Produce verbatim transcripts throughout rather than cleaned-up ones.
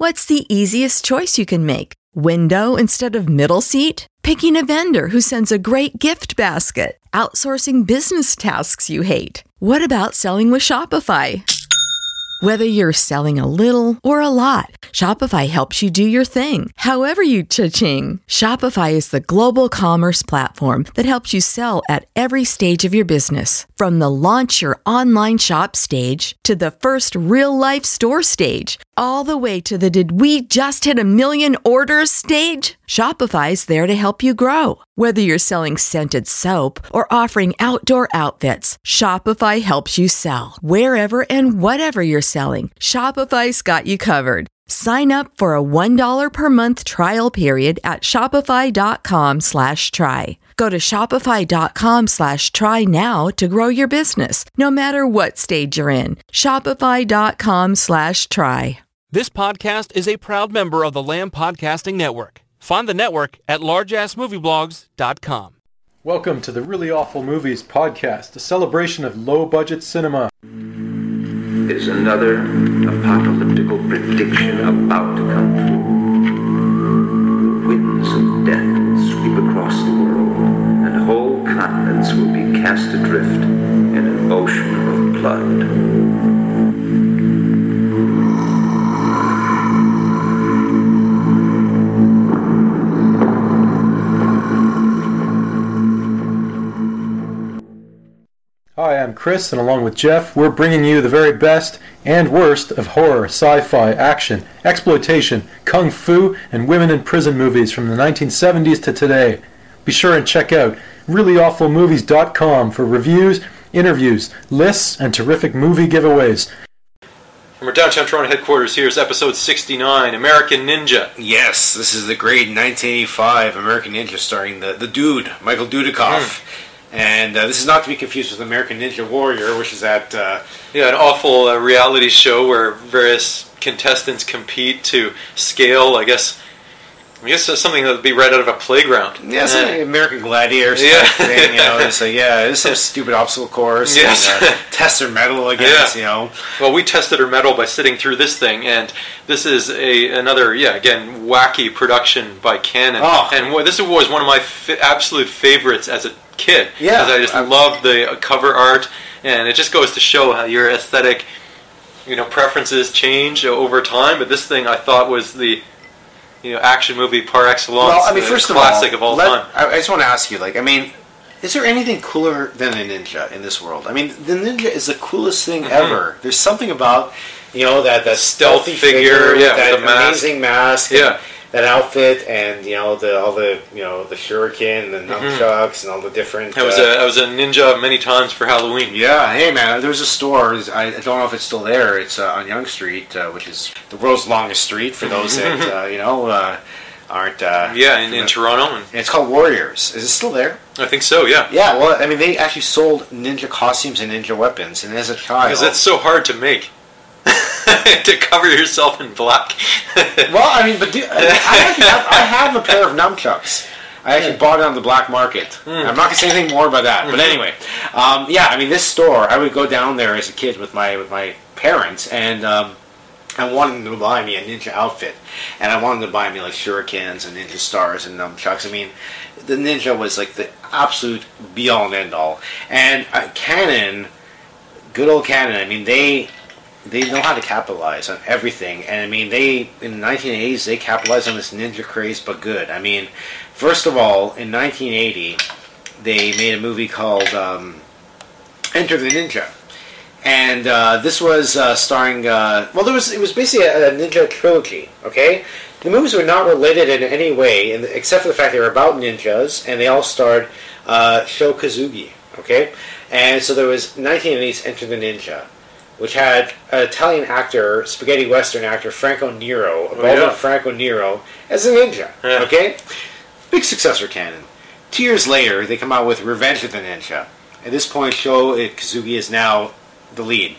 What's the easiest choice you can make? Window instead of middle seat? Picking a vendor who sends a great gift basket? Outsourcing business tasks you hate? What about selling with Shopify? Whether you're selling a little or a lot, Shopify helps you do your thing, however you cha-ching. Shopify is the global commerce platform that helps you sell at every stage of your business. From the launch your online shop stage to the first real-life store stage, all the way to the did we just hit a million orders stage? Shopify's there to help you grow. Whether you're selling scented soap or offering outdoor outfits, Shopify helps you sell. Wherever and whatever you're selling, Shopify's got you covered. Sign up for a one dollar per month trial period at shopify.com slash try. Go to shopify.com slash try now to grow your business, no matter what stage you're in. Shopify.com slash try. This podcast is a proud member of the Lamb Podcasting Network. Find the network at large ass movie blogs dot com. Welcome to the Really Awful Movies podcast, a celebration of low-budget cinema. Is another apocalyptical prediction about to come true. The winds of death will sweep across the world, and whole continents will be cast adrift in an ocean of blood. Hi, I'm Chris, and along with Jeff, we're bringing you the very best and worst of horror, sci-fi, action, exploitation, kung fu, and women in prison movies from the nineteen seventies to today. Be sure and check out really awful movies dot com for reviews, interviews, lists, and terrific movie giveaways. From our downtown Toronto headquarters, here's episode sixty-nine, American Ninja. Yes, this is the great nineteen eighty-five American Ninja starring the, the dude, Michael Dudikoff. Mm. And uh, this is not to be confused with American Ninja Warrior, which is that... Uh, yeah, an awful uh, reality show where various contestants compete to scale, I guess... I guess that's something that would be right out of a playground. Yeah, it's like American Gladiator yeah. thing, you know. It's like, yeah, it's some stupid obstacle course. Yes. And, uh, test their metal against, yeah. you know. Well, we tested our metal by sitting through this thing, and this is a another, yeah, again, wacky production by Canon. Oh. And this was one of my f- absolute favorites as a kid. Yeah. Because I just I, loved the cover art, and it just goes to show how your aesthetic, you know, preferences change over time. But this thing I thought was the... You know, action movie par excellence. Well, I mean, first of all, classic of all let, time. I just want to ask you, like, I mean, is there anything cooler than a ninja in this world? I mean, the ninja is the coolest thing mm-hmm. ever. There's something about, you know, that that stealthy figure, figure, yeah, that the mask. amazing mask, yeah, that outfit, and you know, the all the you know the shuriken, the nunchucks, mm-hmm. and all the different. I was uh, a I was a ninja many times for Halloween. Yeah, hey man, there was a store. I don't know if it's still there. It's uh, on Yonge Street, uh, which is the world's longest street for those that uh, you know. Uh, aren't uh, yeah in, in Toronto, and it's called Warriors. Is it still there? I think so. Yeah. Yeah. Well, I mean, they actually sold ninja costumes and ninja weapons, and as a child, because it's so hard to make. To cover yourself in black. Well, I mean, but do, I, I, actually have, I have a pair of nunchucks. I actually bought it on the black market. Mm. I'm not going to say anything more about that. Mm-hmm. But anyway, um, yeah, I mean, this store, I would go down there as a kid with my with my parents, and um, I wanted them to buy me a ninja outfit. And I wanted them to buy me, like, shurikens and ninja stars and nunchucks. I mean, the ninja was, like, the absolute be-all and end-all. And uh, Canon, good old Canon, I mean, they... They know how to capitalize on everything, and I mean, they in the nineteen eighties they capitalized on this ninja craze, but good. I mean, first of all, in nineteen eighty, they made a movie called um, Enter the Ninja, and uh, this was uh, starring. Uh, well, there was it was basically a, a ninja trilogy. Okay, the movies were not related in any way, in, except for the fact they were about ninjas, and they all starred uh, Sho Kazugi. Okay, and so there was nineteen eighties Enter the Ninja, which had an Italian actor, spaghetti western actor, Franco Nero, a bald oh, yeah. Franco Nero, as a ninja. Yeah. Okay? Big success for Canon. Two years later, they come out with Revenge of the Ninja. At this point, Sho Kazugi is now the lead.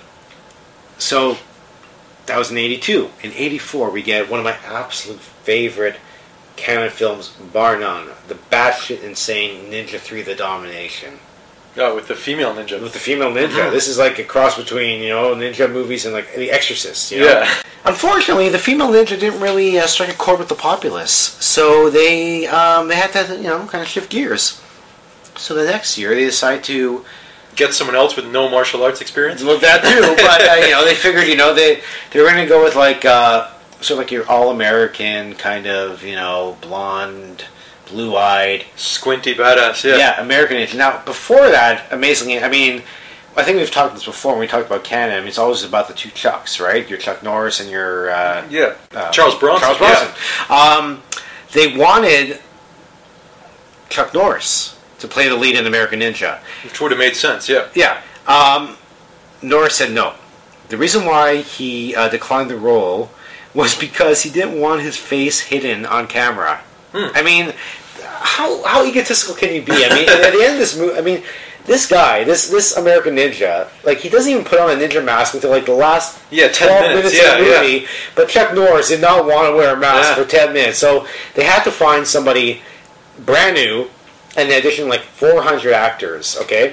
So, that was in eighty-two. In eighty-four, we get one of my absolute favorite Canon films, bar none, the batshit insane Ninja three: The Domination. Oh, with the female ninja. With the female ninja. This is like a cross between, you know, ninja movies and like The Exorcist, you know? Yeah. Unfortunately, the female ninja didn't really uh, strike a chord with the populace, so they um, they had to, you know, kind of shift gears. So the next year, they decided to get someone else with no martial arts experience. Well, that too, but uh, you know, they figured, you know, they they were going to go with like uh, sort of like your all-American kind of, you know, blonde, blue-eyed, squinty badass. Yeah, yeah, American ninja. Now, before that, amazingly, I mean. I think we've talked this before when we talked about Canada. I mean, it's always about the two Chucks, right? Your Chuck Norris and your... Uh, yeah, uh, Charles Bronson. Charles Bronson. Yeah. Um, they wanted Chuck Norris to play the lead in American Ninja. Which would have made sense, yeah. Yeah. Um, Norris said no. The reason why he uh, declined the role was because he didn't want his face hidden on camera. Hmm. I mean, how how egotistical can you be? I mean, at the end of this movie, I mean... This guy, this this American Ninja, like, he doesn't even put on a ninja mask until, like, the last yeah, ten twelve minutes, minutes yeah, of the movie. Yeah. But Chuck Norris did not want to wear a mask yeah. for ten minutes. So they had to find somebody brand new, and in addition, like, four hundred actors, okay?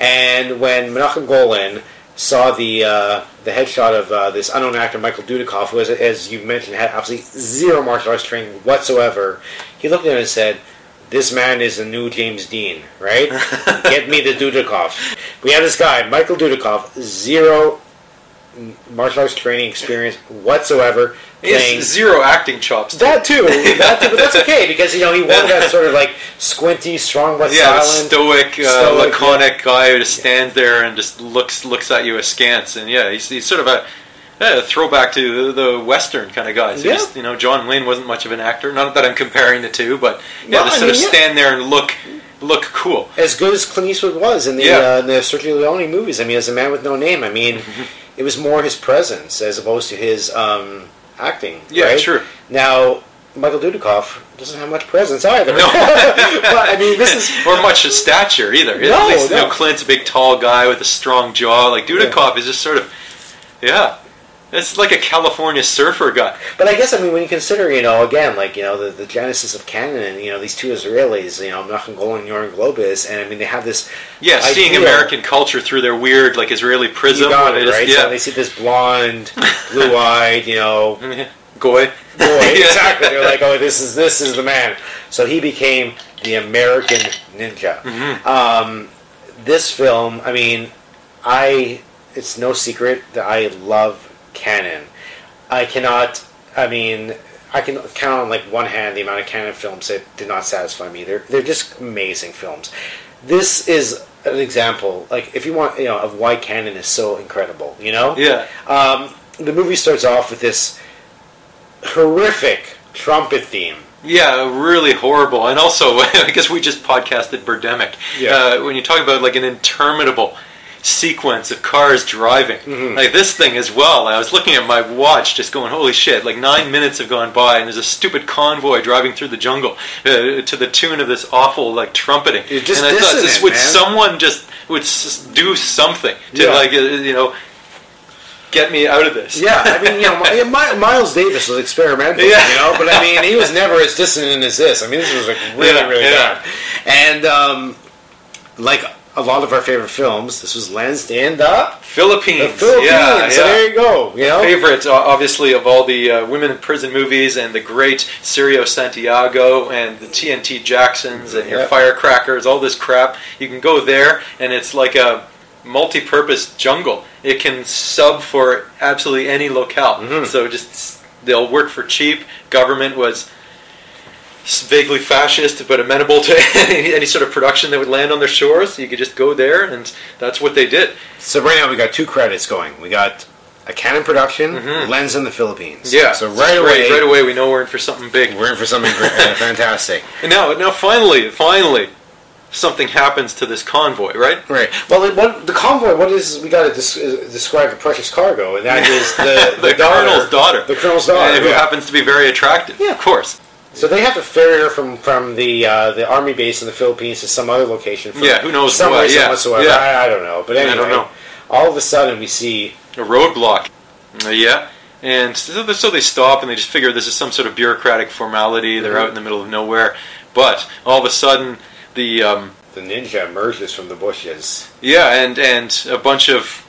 And when Menachem Golan saw the uh, the headshot of uh, this unknown actor, Michael Dudikoff, who, as, as you mentioned, had absolutely zero martial arts training whatsoever, he looked at him and said, this man is the new James Dean, right? Get me the Dudikoff. We have this guy, Michael Dudikoff, zero martial arts training experience whatsoever. He has zero acting chops. Too. That too, that too, but that's okay because you know he wanted that sort of like squinty, strong but yeah, silent, stoic, uh, stoic laconic yeah. guy who just stands there and just looks looks at you askance. And yeah, he's, he's sort of a. Yeah, a throwback to the, the Western kind of guys. Yeah. Just, you know, John Wayne wasn't much of an actor. Not that I'm comparing the two, but yeah, well, just I sort mean, of yeah. stand there and look look cool. As good as Clint Eastwood was in the, yeah. uh, the Sergio Leone movies. I mean, as a man with no name, I mean, it was more his presence as opposed to his um, acting. Yeah, right? true. Now, Michael Dudikoff doesn't have much presence either. No. But, I mean, this is... Or much stature either. No, At least, no. You know, Clint's a big, tall guy with a strong jaw. Like, Dudikoff yeah. is just sort of... Yeah. It's like a California surfer guy. But I guess, I mean, when you consider, you know, again, like, you know, the, the genesis of canon, and, you know, these two Israelis, you know, Menachem Golan and Yoram Globus, and, I mean, they have this Yeah, ideal. seeing American culture through their weird, like, Israeli prism. You got it, just, right? Yeah. So they see this blonde, blue-eyed, you know... Goy. Goy, exactly. They're like, oh, this is this is the man. So he became the American Ninja. Mm-hmm. Um, this film, I mean, I... It's no secret that I love canon. I cannot, I mean, I can count on like one hand the amount of canon films that did not satisfy me. They're, they're just amazing films. This is an example, like, if you want, you know, of why canon is so incredible, you know? Yeah. Um, the movie starts off with this horrific trumpet theme. Yeah, really horrible. And also, I guess we just podcasted Birdemic. Yeah. Uh, when you talk about like an interminable sequence of cars driving, mm-hmm. like this thing as well. I was looking at my watch, just going, "Holy shit!" Like nine minutes have gone by, and there's a stupid convoy driving through the jungle uh, to the tune of this awful like trumpeting. You're just and I thought, this, dissonant, would man. someone just would s- do something to Yeah. like uh, you know get me out of this? Yeah, I mean, you know, My, Miles Davis was experimental, Yeah. you know, but I mean, he was never as dissonant as this. I mean, this was like really, Yeah, really yeah. bad. And um, like a lot of our favorite films, this was lensed in the Philippines. The Philippines. Yeah, So yeah. there you go. You know, Favorite, uh, obviously, of all the uh, women in prison movies, and the great Sirio Santiago and the T N T Jacksons and your Yeah. Firecrackers, all this crap. You can go there, and it's like a multi-purpose jungle. It can sub for absolutely any locale. Mm-hmm. So just they'll work for cheap. Government was vaguely fascist, but amenable to any, any sort of production that would land on their shores. You could just go there, and that's what they did. so right now we got two credits going. We got a Canon production, Mhm. Lens in the Philippines. Yeah. So it's right great. away, right away, we know we're in for something big. we're in for something great, uh, fantastic. And now, now, finally, finally, something happens to this convoy, right? Right. Well, it, what, the convoy. What is? We got to des- uh, describe the precious cargo, and that is the The colonel's daughter. The colonel's daughter, And who yeah. happens to be very attractive. Yeah. Of course. So they have to ferry her from from the uh, the army base in the Philippines to some other location. For Yeah, who knows some what, reason yeah, whatsoever. yeah. I, I don't know. But anyway, I don't know. all of a sudden we see. A roadblock. Uh, yeah. And so, so they stop and they just figure this is some sort of bureaucratic formality. They're Mhm. out in the middle of nowhere. But all of a sudden, the um, the ninja emerges from the bushes. Yeah, and and a bunch of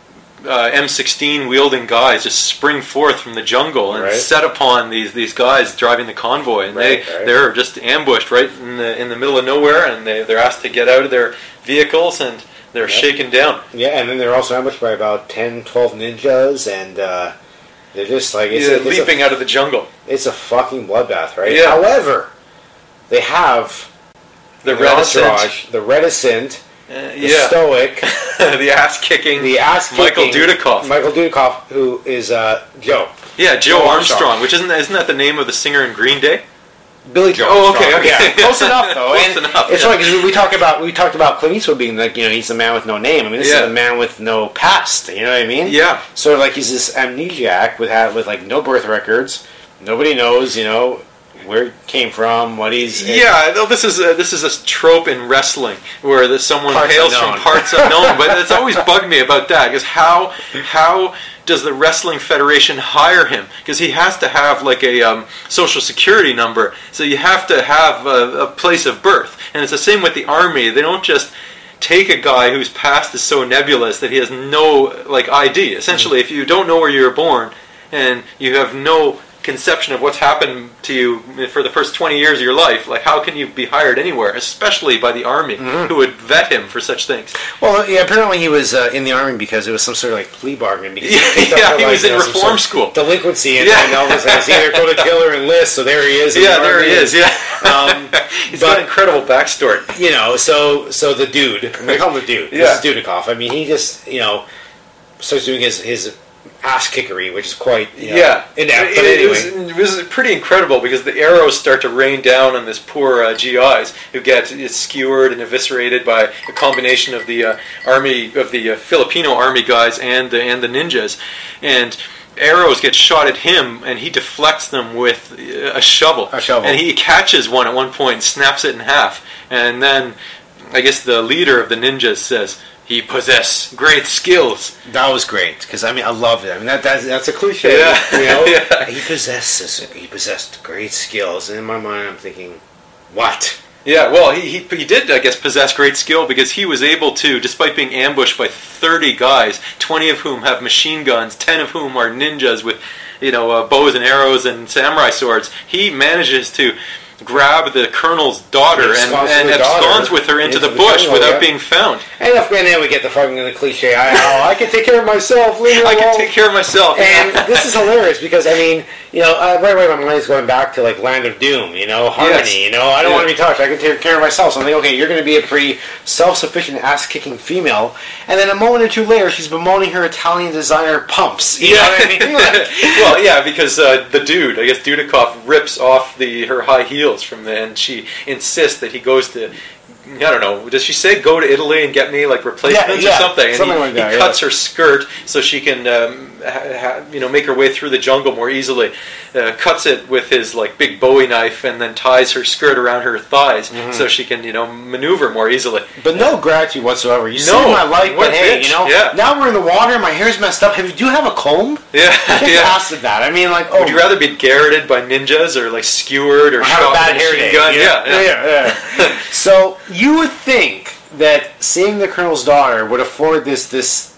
uh, M sixteen wielding guys just spring forth from the jungle and right. set upon these these guys driving the convoy, and right, they right. they're just ambushed right in the in the middle of nowhere, and they they're asked to get out of their vehicles, and they're yep. shaken down. Yeah, and then they're also ambushed by about ten, twelve ninjas, and uh, they're just like it's yeah, a, it's leaping a, out of the jungle. It's a fucking bloodbath, right? Yeah. However, they have the reticent, entourage, the reticent. Uh, the yeah. stoic, the ass-kicking, the ass-kicking Michael Dudikoff. Michael Dudikoff, who is uh, Joe. Yeah, Joe, Joe Armstrong, Armstrong, which isn't isn't that the name of the singer in Green Day? Billy Joe. Oh, Armstrong. okay, okay. Yeah, close enough though. Close and enough. It's yeah. funny because we talked about we talked about Clint Eastwood being like, you know, he's the man with no name. I mean, this yeah. is a man with no past. You know what I mean? Yeah. Sort of like he's this amnesiac with ha- with like no birth records. Nobody knows, you know, where he came from, what he's... Yeah, no, this is a, this is a trope in wrestling where the, someone Parts hails unknown. from parts unknown, but it's always bugged me about that, because how how does the Wrestling Federation hire him? Because he has to have like a um, social security number, so you have to have a, a place of birth. And it's the same with the Army. They don't just take a guy whose past is so nebulous that he has no like I D. Essentially, mm-hmm. if you don't know where you were born and you have no conception of what's happened to you for the first twenty years of your life, like how can you be hired anywhere, especially by the Army, mm-hmm. who would vet him for such things? Well, yeah, apparently he was uh, in the Army because it was some sort of like plea bargain. Because yeah, he, yeah, he like, was you in know, reform school. Delinquency, and, yeah. and all this. It's either go to jail or enlist, so there he is. In Yeah, the there Army. he is, yeah. Um, He's but, got an incredible backstory. You know, so so the dude, I'm going to call him the dude. Yeah. This is Dudikoff. I mean, he just, you know, starts doing his, his ass kickery, which is quite you know, yeah inept. It, But it, anyway. it, was, it was pretty incredible because the arrows start to rain down on this poor uh, G Is who get skewered and eviscerated by a combination of the uh, army of the uh, Filipino army guys and the and the ninjas, and arrows get shot at him and he deflects them with a shovel. A shovel. And he catches one at one point and snaps it in half, and then I guess the leader of the ninjas says, "He possesses great skills." That was great because I mean I love it. I mean that that's, that's a cliche. Yeah. You know, Yeah. he possesses he possessed great skills, and in my mind I'm thinking, what? Yeah, well, he, he he did, I guess, possess great skill because he was able to, despite being ambushed by thirty guys, twenty of whom have machine guns, ten of whom are ninjas with, you know, uh, bows and arrows and samurai swords, he manages to grab the colonel's daughter and, and absconds with her into, into the, the bush jungle, without yeah. being found. And if and then we get the fucking the cliche, I, oh, I can take care of myself, leave me alone. I can take care of myself. And this is hilarious because, I mean, you know, uh, right away my mind is going back to, like, Land of Doom, you know, Harmony, yes. you know, I don't yeah. want to be touched, I can take care of myself. So I'm thinking, okay, you're going to be a pretty self-sufficient, ass-kicking female, and then a moment or two later, she's bemoaning her Italian designer pumps, you yeah. know what I mean? Like, well, yeah, because uh, the dude, I guess Dudikoff, rips off the her high heels from the, and she insists that he goes to, I don't know, does she say go to Italy and get me like replacements yeah, yeah, or something? And something he, like that, he yeah. cuts her skirt so she can, um, ha, ha, you know, make her way through the jungle more easily. Uh, cuts it with his like big Bowie knife and then ties her skirt around her thighs mm-hmm. so she can, you know, maneuver more easily. But no gratitude whatsoever. You no, saved my life, but hey, bitch. you know, yeah. now we're in the water. My hair's messed up. Have you, do you have a comb? Yeah, I yeah. asked that. I mean, like, oh, would you rather be garroted by ninjas or like skewered or, or shot have a bad with a hair machine day? gun? Yeah, Yeah, yeah. yeah. yeah. So you would think that seeing the colonel's daughter would afford this this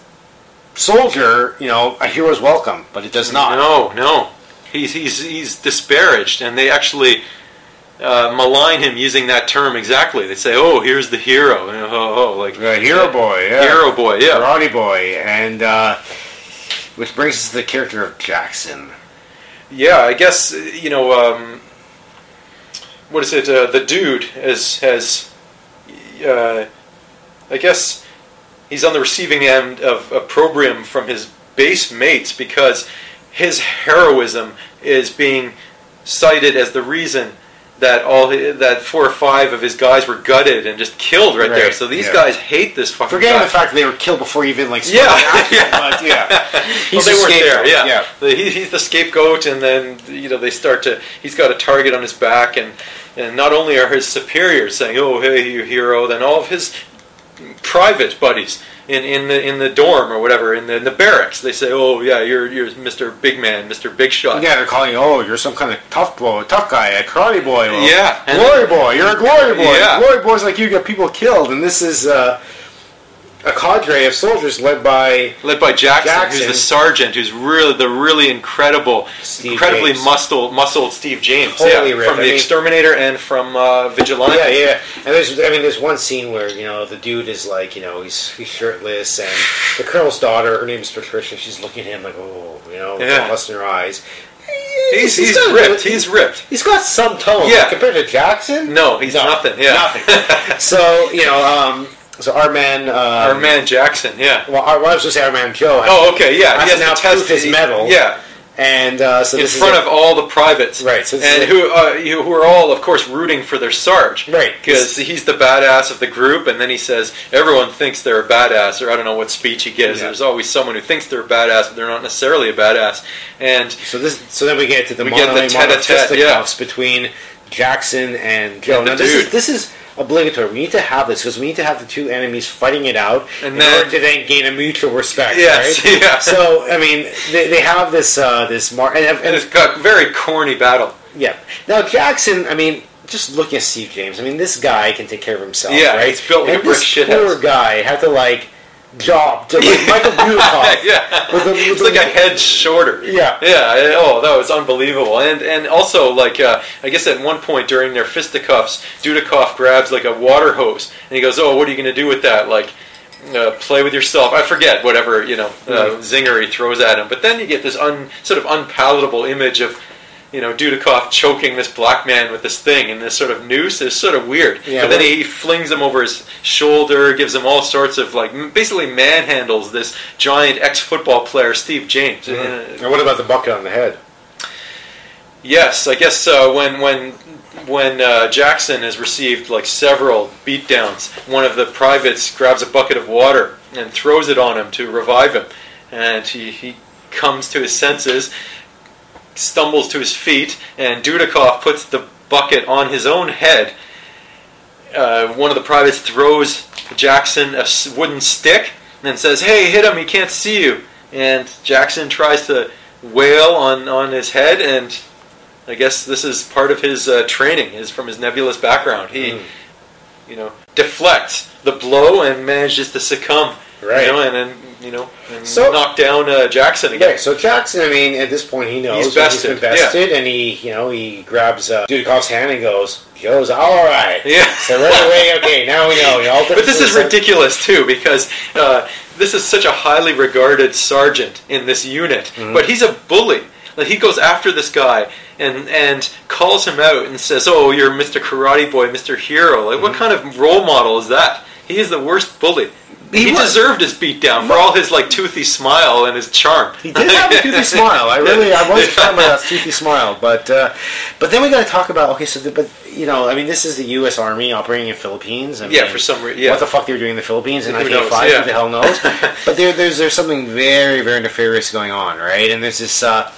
soldier, you know, a hero's welcome, but it does not. No, no. He's he's he's disparaged, and they actually uh, malign him using that term exactly. They say, "Oh, here's the hero," and, oh, oh, like the hero boy, yeah. hero boy, yeah, karate boy, and uh, which brings us to the character of Jackson. Yeah, I guess you know um, what is it? Uh, the dude has has, uh, I guess he's on the receiving end of opprobrium from his base mates because his heroism is being cited as the reason that all his, that four or five of his guys were gutted and just killed right, right there. So these yeah. guys hate this fucking Forgetting guy. the fact that they were killed before even like yeah, action, yeah. But, yeah. well, He's they the weren't scapegoat. there. Yeah, yeah. The, he, he's the scapegoat, and then you know they start to. He's got a target on his back, and and not only are his superiors saying, "Oh, hey, you hero," then all of his private buddies in, in the in the dorm or whatever, in the in the barracks. They say, "Oh yeah, you're you're Mister Big Man, Mister Big Shot." Yeah, they're calling you, oh, you're some kind of tough boy, tough guy, a karate boy. Well, yeah, and glory boy. You're a glory boy. Yeah. Glory boys like you get people killed, and this is uh, a cadre of soldiers led by led by Jackson, Jackson. who's the sergeant, who's really the really incredible, Steve incredibly James. muscled, muscled Steve James, Totally yeah, ripped. from I the mean- Exterminator and from uh, Vigilante. Yeah, yeah. And there's, I mean, there's one scene where, you know, the dude is like, you know, he's, he's shirtless, and the colonel's daughter, her name is Patricia, she's looking at him like, oh, you know, Yeah. lust in her eyes. He's he's got a ripped. little- He's ripped. He's got some tone. Yeah. Like, compared to Jackson? No, he's nothing. Yeah, Nothing. So, you know, um, so our man... Um, Our man Jackson. Yeah. Well, our, well, I was going to say our man Joe. has- Oh, okay. Yeah. has He has to now to test prove his it. medal. Yeah. And uh, so In this front is of all the privates, Right, so this and is who uh, you, who are all, of course, rooting for their sarge, Right. Because he's the badass of the group, and then he says everyone thinks they're a badass, or I don't know what speech he gives. Yeah. There's always someone who thinks they're a badass, but they're not necessarily a badass. And So this, so then we get to the We get the mono- tete-a-tete, fisticuffs between Jackson and Joe. And the now this dude. is this is obligatory. We need to have this because we need to have the two enemies fighting it out And in then- order to then gain a mutual respect. Yes, right? yeah. So I mean, they, they have this uh, this mar- and, and, and it's got very corny battle. yeah. Now Jackson, I mean. Just looking at Steve James, I mean, this guy can take care of himself, Yeah, right? he's built like and a brick this shithouse. poor guy had to like job to like Michael Dudikoff. Yeah, with the- with it's the- like a head shorter. Yeah. yeah. Oh, that was unbelievable. And and also like uh, I guess at one point during their fisticuffs, Dudikoff grabs like a water hose and he goes, "Oh, what are you going to do with that?" Like. Uh, play with yourself. I forget whatever you know uh, zinger he throws at him, but then you get this un, sort of unpalatable image of you know Dudikoff choking this black man with this thing and this sort of noose. It's sort of weird. Yeah, but then well- he flings him over his shoulder, gives him all sorts of like m- basically manhandles this giant ex-football player Steve James. Uh, And what about the bucket on the head? yes, I guess uh, when when when uh, Jackson has received like several beatdowns, one of the privates grabs a bucket of water and throws it on him to revive him, and he, he comes to his senses, stumbles to his feet, and Dudikoff puts the bucket on his own head. Uh, one of the privates throws Jackson a s- wooden stick and says, "Hey, hit him! He can't see you." And Jackson tries to wail on, on his head, and I guess this is part of his uh, training, is from his nebulous background. He, Mm. you know, deflects the blow and manages to succumb, Right. You know, and then you know, and So- knock down uh, Jackson again. Okay, so Jackson, I mean, at this point he knows He's when bested, he's been bested, and he, you know, he grabs uh, Dudikoff's hand and goes, "Joe's all right." Yeah. So right away, okay, now we know. You know all But this is differences- ridiculous too, because uh, this is such a highly regarded sergeant in this unit, Mm-hmm. but he's a bully. Like he goes after this guy and and calls him out and says, "Oh, you're Mister Karate Boy, Mister Hero." Like, what Mm-hmm. kind of role model is that? He is the worst bully. He, He was. deserved his beatdown for all his like toothy smile and his charm. He did have a toothy smile. I really, I was charmed by that toothy smile. But, uh, but then we got to talk about okay. So, the, but you know, I mean, this is the U S Army operating in Philippines. I mean, Yeah, for some reason. Yeah. What the fuck they were doing in the Philippines in Who nineteen knows, eighty-five? yeah. Who the hell knows? But there, there's there's something very very nefarious going on, right? And there's this uh,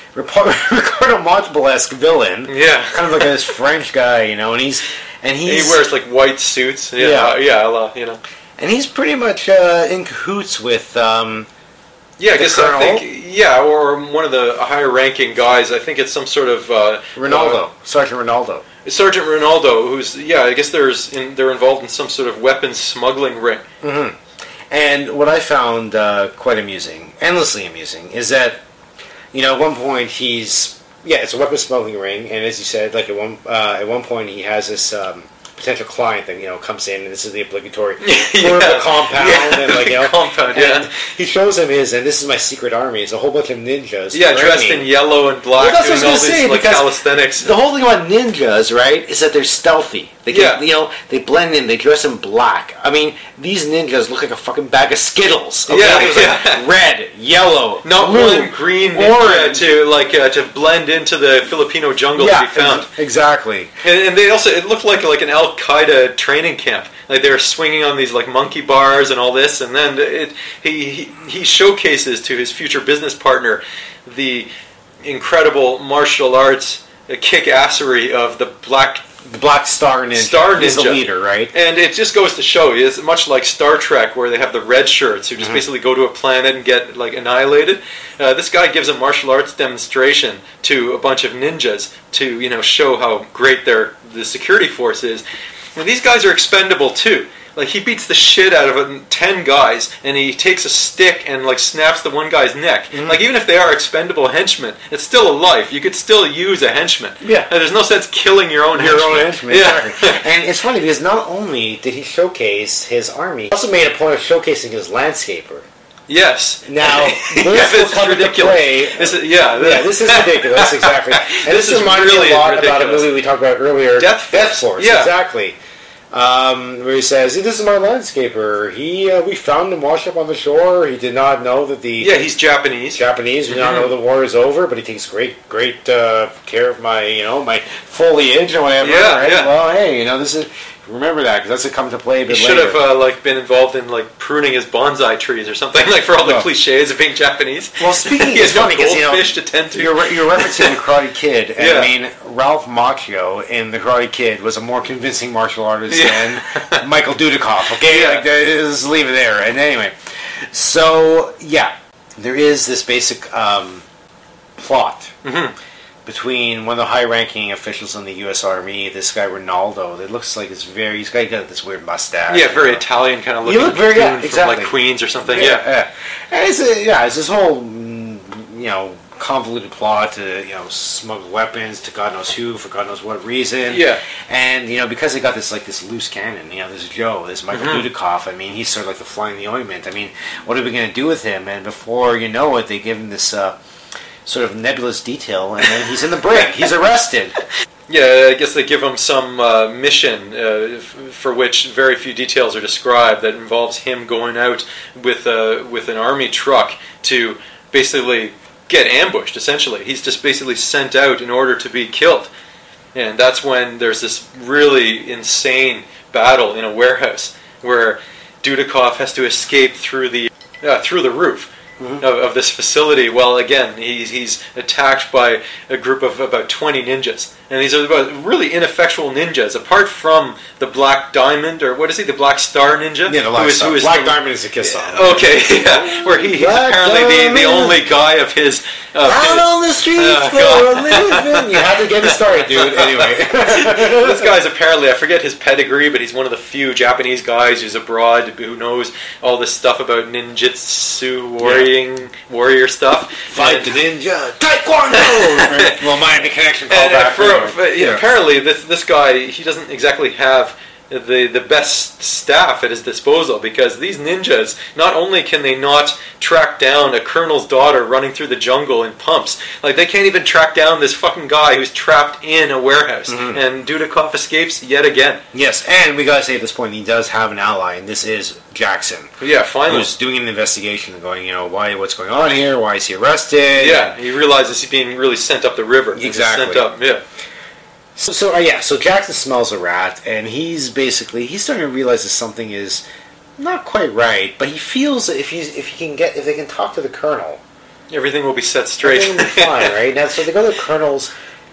Ricardo Montalban-esque villain, Yeah. kind of like this French guy, you know, and he's and And he's he wears like white suits. Yeah, Yeah. uh, yeah, a lot, you know. and he's pretty much uh, in cahoots with. Um, Yeah, I The guess colonel? I think yeah, or one of the higher ranking guys. I think it's some sort of uh, Ronaldo, Sergeant Ronaldo. uh, Sergeant Ronaldo, who's yeah, I guess there's in, they're involved in some sort of weapons smuggling ring. Mm-hmm. And what I found uh, quite amusing, endlessly amusing, is that you know at one point he's yeah, it's a weapons smuggling ring, and as you said, like at one uh, at one point he has this. Um, potential client that you know comes in, and this is the obligatory tour of the compound, Yeah, and like you know, compound, and yeah. he shows him his, and this is my secret army. It's a whole bunch of ninjas. Yeah, dressed training. in yellow and black, Well, that's what I doing all was these gonna say, like because calisthenics. The whole thing about ninjas, right, is that they're stealthy. They get, Yeah. you know, they blend in. They dress in black. I mean, these ninjas look like a fucking bag of Skittles. Okay? Yeah, It was like yeah. red, yellow, Not blue, one green orange. ninja to like uh, to blend into the Filipino jungle yeah, to be found. ex- exactly. And, and they also it looked like like an Al Qaeda training camp. Like they were swinging on these like monkey bars and all this, and then it, he, he he showcases to his future business partner the incredible martial arts kick-assery of the black The Black Star Ninja. Star Ninja. He's the leader, right? And it just goes to show you, it's much like Star Trek, where they have the red shirts who just mm-hmm. basically go to a planet and get like annihilated. Uh, this guy gives a martial arts demonstration to a bunch of ninjas to, you know, show how great their the security force is. And these guys are expendable too. Like, he beats the shit out of ten guys, and he takes a stick and, like, snaps the one guy's neck. Mm-hmm. Like, even if they are expendable henchmen, it's still a life. You could still use a henchman. Yeah. And there's no sense killing your own your henchman. Own henchman. Yeah. Exactly. And it's funny, because not only did he showcase his army, he also made a point of showcasing his landscaper. Yes. Now, this yeah, will come into play. This is, yeah, yeah, this is ridiculous, exactly. And this, this is reminded really me a lot ridiculous. about a movie we talked about earlier, Death Force. Death Force, yeah. exactly. Um, where he says, "This is my landscaper. He, uh, we found him washed up on the shore. He did not know that the yeah, he's Japanese. Japanese. We did not know the war is over, but he takes great, great uh, care of my, you know, my foliage or whatever. Yeah, right? yeah. Well, hey, you know, this is remember that because that's to come to play a bit he should later. have uh, like been involved in like pruning his bonsai trees or something, like for all the no. cliches of being Japanese. Well, speaking, he it's has no funny because you know goldfish to tend to. You're, you're referencing the Karate Kid, and Yeah. I mean Ralph Macchio in the Karate Kid was a more convincing martial artist Yeah. than Michael Dudikoff. Okay, Yeah. like, let's leave it there. And anyway, so yeah, there is this basic um, plot. Mm-hmm. Between one of the high-ranking officials in the U S Army, this guy Ronaldo, that looks like it's very. He's got, got this weird mustache. Yeah, very you know. Italian kind of You looking. look very yeah, from exactly. like Queens or something. Yeah, Yeah, yeah. And it's a, yeah, it's this whole mm, you know convoluted plot to you know smuggle weapons to God knows who for God knows what reason. Yeah. And you know because they got this like this loose cannon. You know, this Joe, this Michael Mm-hmm. Dudikoff. I mean, he's sort of like the fly in the ointment. I mean, what are we going to do with him? And before you know it, they give him this. Uh, sort of nebulous detail, and then he's in the brig. He's arrested. Yeah, I guess they give him some uh, mission uh, f- for which very few details are described that involves him going out with a, with an army truck to basically get ambushed, essentially. He's just basically sent out in order to be killed. And that's when there's this really insane battle in a warehouse where Dudikoff has to escape through the uh, through the roof. Mm-hmm. Of, of this facility. Well, again, he's he's attacked by a group of about twenty ninjas, and these are about really ineffectual ninjas. Apart from the Black Diamond, or what is he, the Black Star Ninja? Yeah, the Black who is, Star. Who is Black the, Diamond is a kiss on. Okay, yeah, where he, he's Black apparently the, the Diamond. only guy of his. Uh, Out on the streets uh, for a living. You have to get me started, dude. Anyway, this guy's apparently, I forget his pedigree, but he's one of the few Japanese guys who's abroad who knows all this stuff about ninjutsu, warring, yeah. warrior stuff. Fight the ninja, taekwondo. Right? Well, Miami Connection called back. For, for, yeah, yeah. Apparently, this this guy, he doesn't exactly have the the best staff at his disposal, because these ninjas, not only can they not track down a colonel's daughter running through the jungle in pumps, like they can't even track down this fucking guy who's trapped in a warehouse. Mm-hmm. And Dudikoff escapes yet again. Yes, and we gotta say at this point he does have an ally, and this is Jackson. Yeah, finally. Who's doing an investigation and going, you know, why? What's going on here? Why is he arrested? Yeah, he realizes he's being really sent up the river. Exactly. Sent up, yeah. So, so uh, yeah, so Jackson smells a rat, and he's basically he's starting to realize that something is not quite right. But he feels that if he's if he can get if they can talk to the colonel, everything will be set straight. Everything will be fine, right? Now, so they go to the colonel's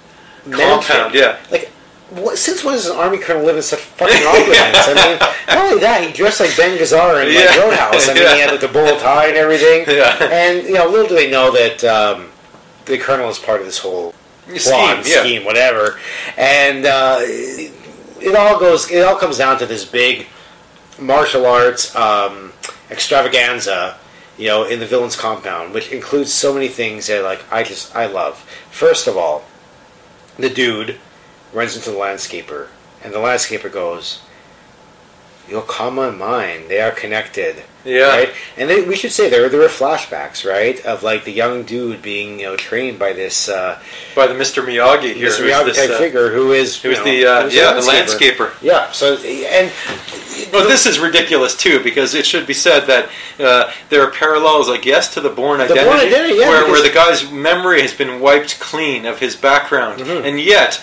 compound. Yeah, like what, since when does an army colonel live in such fucking opulence? I mean, not only that, he dressed like Ben Gazzara in yeah. like Roadhouse. I mean, yeah. he had like the bow tie and everything. Yeah. And you know, little do they know that um, the colonel is part of this whole scheme, yeah. scheme, whatever, and uh, it, it all goes. It all comes down to this big martial arts um, extravaganza, you know, in the villain's compound, which includes so many things that, like, I just I love. First of all, the dude runs into the landscaper, and the landscaper goes, "You'll calm my mind. They are connected." Yeah. Right? And they, we should say there there were flashbacks, right, of like the young dude being, you know, trained by this uh, by the Mister Miyagi here, Mister Miyagi this, type uh, figure who is who was know, the uh, who's yeah the landscaper. Yeah. So and well, this is ridiculous too, because it should be said that uh, there are parallels, I guess, to the Bourne Identity, the Bourne Identity yeah, where, where the guy's memory has been wiped clean of his background, mm-hmm. and yet.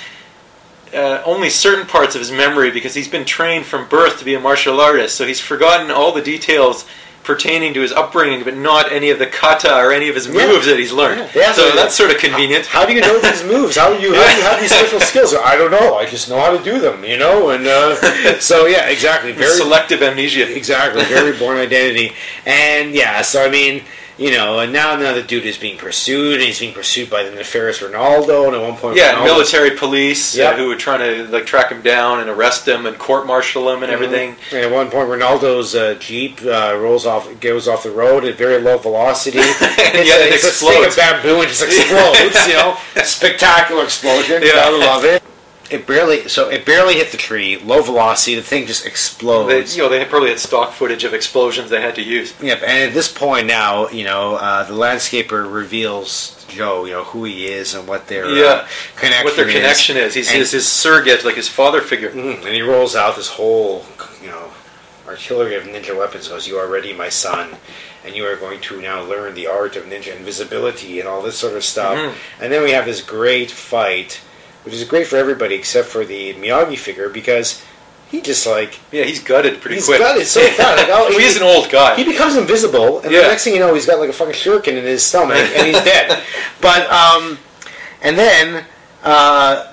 Uh, only certain parts of his memory, because he's been trained from birth to be a martial artist, so he's forgotten all the details pertaining to his upbringing, but not any of the kata or any of his Yeah. moves that he's learned. Yeah. So Yeah. that's sort of convenient. How, how do you know these moves? How do you how do you have these special skills? I don't know. I just know how to do them. You know, and uh, so yeah, exactly. Very Selective amnesia. exactly. Very Born Identity, and yeah. So I mean. You know, and now now the dude is being pursued, and he's being pursued by the nefarious Ronaldo, and at one point, Yeah, Ronaldo's- military police Yep. uh, who were trying to like track him down and arrest him and court-martial him and everything. And at one point, Ronaldo's uh, jeep uh, rolls off, goes off the road at very low velocity. It's, Yeah, a, it it's a stick explodes. of bamboo and just explodes. You know, spectacular explosion. Yeah. Gotta love it. It barely, so it barely hit the tree. Low velocity, the thing just They, explodes. you know, they probably had stock footage of explosions they had to use. Yep. And at this point now, you know, uh, the landscaper reveals Joe, you know, who he is and what their Yeah, uh, connection what their is. connection is. He's And- his, his surrogate, like his father figure. Mhm. And he rolls out this whole, you know, artillery of ninja weapons. Goes, "You are ready, my son, and you are going to now learn the art of ninja invisibility and all this sort of stuff." Mhm. And then we have this great fight, which is great for everybody except for the Miyagi figure because he just like Yeah, he's gutted pretty he's quick. got it so fast. Like, oh, Well, he- he's an old guy. He becomes invisible, and Yeah. the next thing you know, he's got like a fucking shuriken in his stomach, and he's dead. But um, and then uh,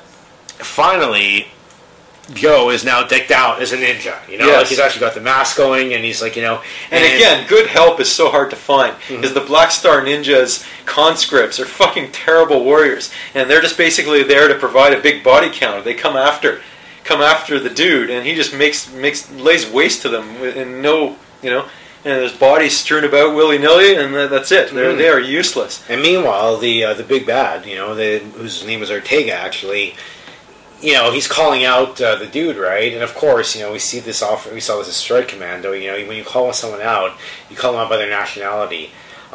finally, Joe is now decked out as a ninja. You know, Yes. like he's actually got the mask going, and he's like, you know, And again, good help is so hard to find because the Black Star Ninjas conscripts are fucking terrible warriors, and they're just basically there to provide a big body count. They come after, come after the dude, and he just makes makes lays waste to them in no, you know, and there's bodies strewn about willy nilly, and tha- that's it. They're Mhm. they are useless. And meanwhile, the uh, the big bad, you know, the, whose name was Ortega, actually, you know, he's calling out uh, the dude, right? And of course, you know, we see this off. We saw this as Strike Commando. You know, when you call someone out, you call them out by their nationality.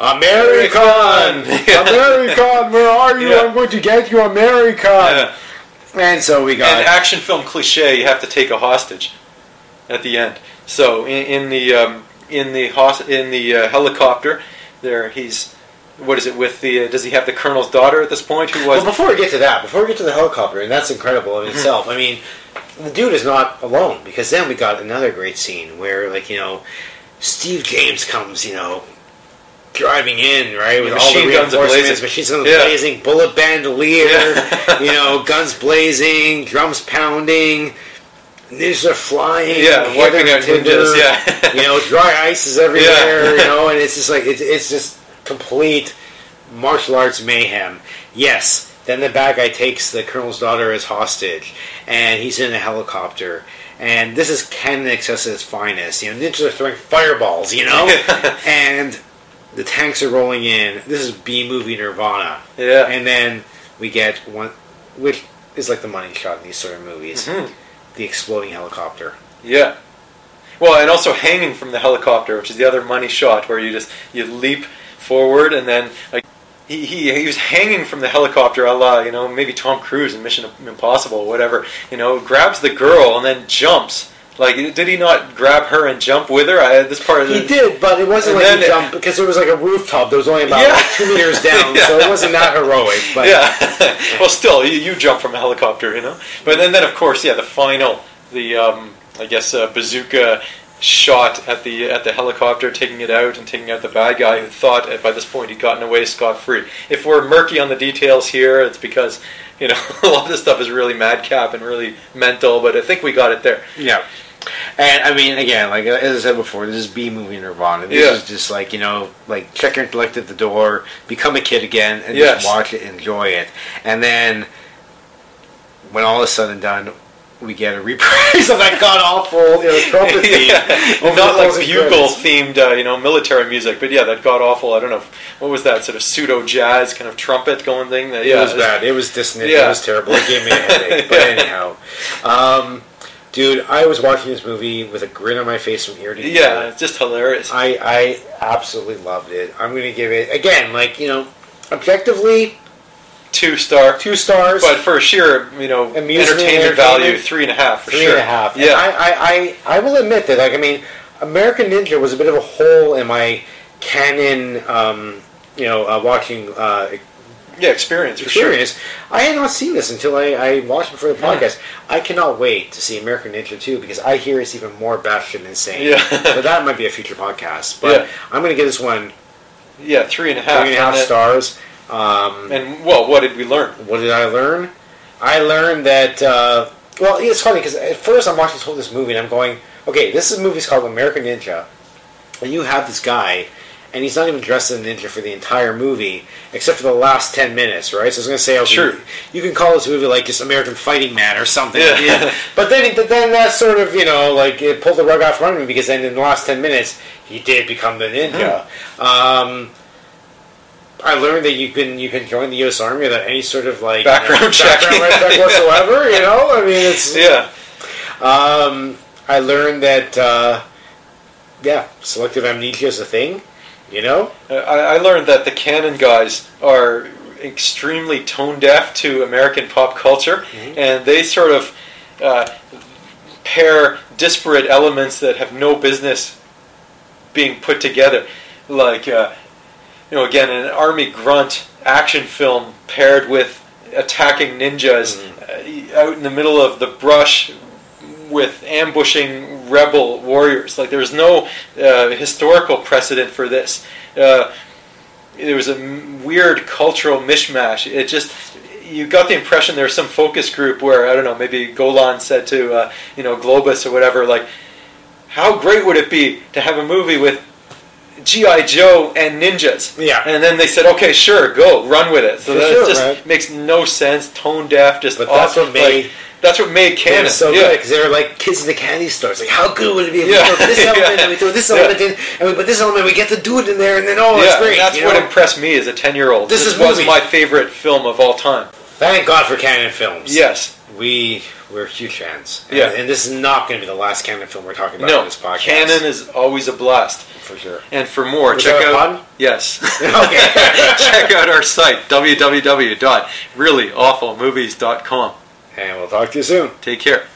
American, American, where are you? Yeah. I'm going to get you, American. Yeah. And so we got. And action film cliche, you have to take a hostage at the end. So in, in the um, in the hos- in the uh, helicopter, there he's what is it with the? Uh, does he have the colonel's daughter at this point? Who was? Well, before we get to that, before we get to the helicopter, and that's incredible in itself. I mean, the dude is not alone because then we got another great scene where, like, you know, Steve James comes, you know, driving in, right, with all the Machine guns reinforcements, ablazing. machine guns Yeah. blazing, bullet bandolier, Yeah. you know, guns blazing, drums pounding. Ninjas are flying, Yeah, hither wiping out and ninjas, thither, yeah. you know, dry ice is everywhere, Yeah. you know, and it's just like it's it's just complete martial arts mayhem. Yes, then the bad guy takes the colonel's daughter as hostage, and he's in a helicopter. And this is Canon Excess at its finest. You know, ninjas are throwing fireballs, you know, and the tanks are rolling in. This is B movie Nirvana. Yeah. And then we get one, which is like the money shot in these sort of movies, Mhm. the exploding helicopter. Yeah. Well, and also hanging from the helicopter, which is the other money shot, where you just you leap forward and then like he he, he was hanging from the helicopter, a la you know maybe Tom Cruise in Mission Impossible, or whatever. You know, grabs the girl and then jumps. Like, did he not grab her and jump with her? I, this part of the, He did, but it wasn't And like then he it- jumped because there was like a rooftop that was only about Yeah. like two meters down, so it wasn't that heroic. But yeah. Well, still, you, you jump from a helicopter, you know. But then, then of course, yeah, the final, the um, I guess uh, bazooka shot at the at the helicopter, taking it out and taking out the bad guy who thought at, by this point he'd gotten away scot free. If we're murky on the details here, it's because you know a lot of this stuff is really madcap and really mental. But I think we got it there. yeah. And I mean, again, like as I said before, this is B movie Nirvana. This Yeah. is just like, you know, like check your intellect at the door, become a kid again, and Yes. just watch it, enjoy it. And then when all is said and done, we get a reprise of that god awful, you know, trumpet theme. Yeah. over Not the like closing bugle credits. themed, uh, you know, military music, but yeah, that god awful. I don't know, what was that sort of pseudo jazz kind of trumpet going thing? That, yeah, It was bad. It was dissonant. Yeah. It was terrible. It gave me a headache. But Yeah. anyhow, um, dude, I was watching this movie with a grin on my face from ear to ear. Yeah, it's just hilarious. I, I absolutely loved it. I'm going to give it, again, like, you know, objectively, Two star. two stars. But for sheer, you know, Amusement, entertainment value, entertainment, three and a half for three sure. and a half. Yeah. And I, I, I, I will admit that, like, I mean, American Ninja was a bit of a hole in my canon, um, you know, uh, watching uh, yeah, experience for experience. Sure. I had not seen this until I, I watched it for the podcast. Yeah. I cannot wait to see American Ninja two because I hear it's even more batshit insane. Yeah. But that might be a future podcast. But yeah. I'm going to give this one. Yeah, three and a half. Three and a half and stars. Um, and well, what did we learn? What did I learn? I learned that. Uh, well, it's funny because at first I'm watching this whole this movie and I'm going, okay, this is a movie called American Ninja, and you have this guy. And he's not even dressed as a ninja for the entire movie, except for the last ten minutes, right? So I was going to say, okay, sure. you, you can call this movie like just American Fighting Man or something. Yeah. Yeah. But then, but then that sort of, you know, like it pulled the rug out from under me because then in the last ten minutes he did become the ninja. Mm. Um, I learned that you can you can join the U S Army without any sort of like background you know, check, background check whatsoever. You know, I mean, it's yeah. Um, I learned that uh, yeah, selective amnesia is a thing. You know, I, I learned that the Canon guys are extremely tone deaf to American pop culture, mm-hmm. and they sort of uh, pair disparate elements that have no business being put together. Like, uh, you know, again, an army grunt action film paired with attacking ninjas mm-hmm. uh, out in the middle of the brush with ambushing rebel warriors. Like, there was no uh, historical precedent for this. Uh, there was a m- weird cultural mishmash. It just, you got the impression there was some focus group where, I don't know, maybe Golan said to, uh, you know, Globus or whatever, like, how great would it be to have a movie with G I. Joe and ninjas? Yeah. And then they said, okay, sure, go, run with it. So that sure, just right? makes no sense, tone deaf, just But that's awesome, what made... Like, That's what made Canon. It was so yeah. good because they were like kids in the candy store. It's like, how good would it be if yeah. we throw this element yeah. and we throw this yeah. element in, and we put this element, we get to do it in there, and then oh, yeah, it's great. That's you what know? impressed me as a ten-year-old. This, this is was movie. my favorite film of all time. Thank God for Canon films. Yes, we we're huge fans. And, yeah, and this is not going to be the last Canon film we're talking about no, in this podcast. Canon is always a blast. For sure. And for more, Was check that a out pun? yes. Okay. Check out our site w w w dot really awful movies dot com. And we'll talk to you soon. Take care.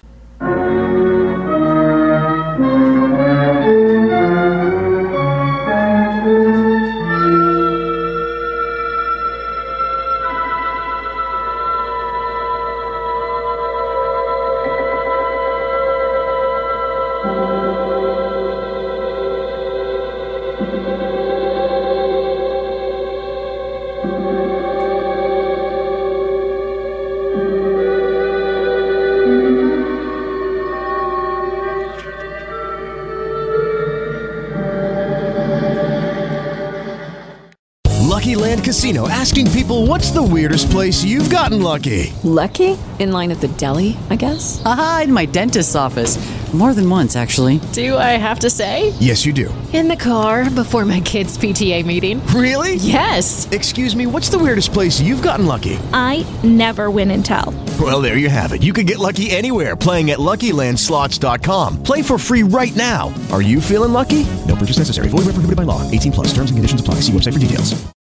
Casino, asking people, what's the weirdest place you've gotten lucky? Lucky? In line at the deli, I guess? Aha, in my dentist's office. More than once, actually. Do I have to say? Yes, you do. In the car before my kids' P T A meeting. Really? Yes. Excuse me, what's the weirdest place you've gotten lucky? I never win and tell. Well, there you have it. You can get lucky anywhere, playing at Lucky Land Slots dot com. Play for free right now. Are you feeling lucky? No purchase necessary. Void where prohibited by law. eighteen plus. Terms and conditions apply. See website for details.